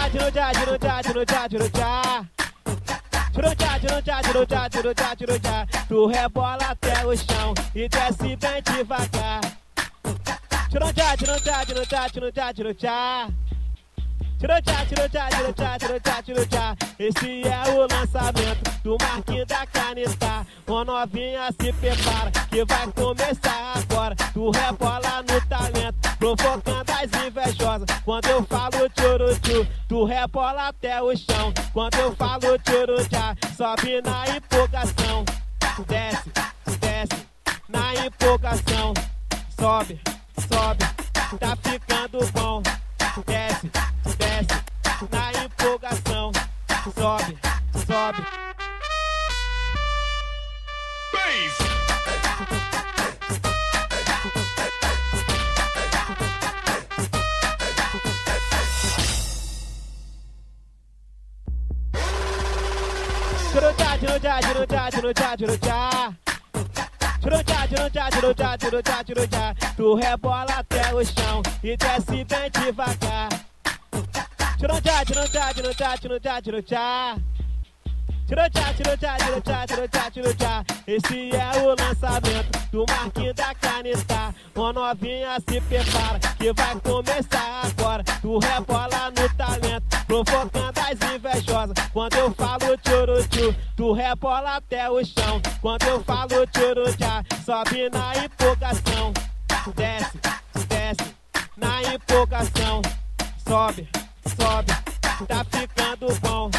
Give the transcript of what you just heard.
Tu rebola até o chão e desce bem devagar. Esse é o lançamento do Marquinhos da Caneta. Ô novinha, se prepara que vai começar agora. Tu rebola no talento, provocando as invejosas. Quando eu falo tchurutchu, tu rebola até o chão. Quando eu falo tchurutchá, sobe na empolgação. Desce, desce, na empolgação. Sobe, sobe, tá ficando bom. Desce, desce, na empolgação. Sobe, sobe. Tu rebola até o chão e desce bem devagar. Esse é o lançamento do Marquinhos da Caneta. Ô novinha, se prepara que vai começar agora. Tu rebola no talento, provocando as invejosas. Quando eu falo tchurutchu, tu rebola até o chão. Quando eu falo tchurutchá, sobe na empolgação. Desce, desce, na empolgação. Sobe, sobe, tá ficando bom.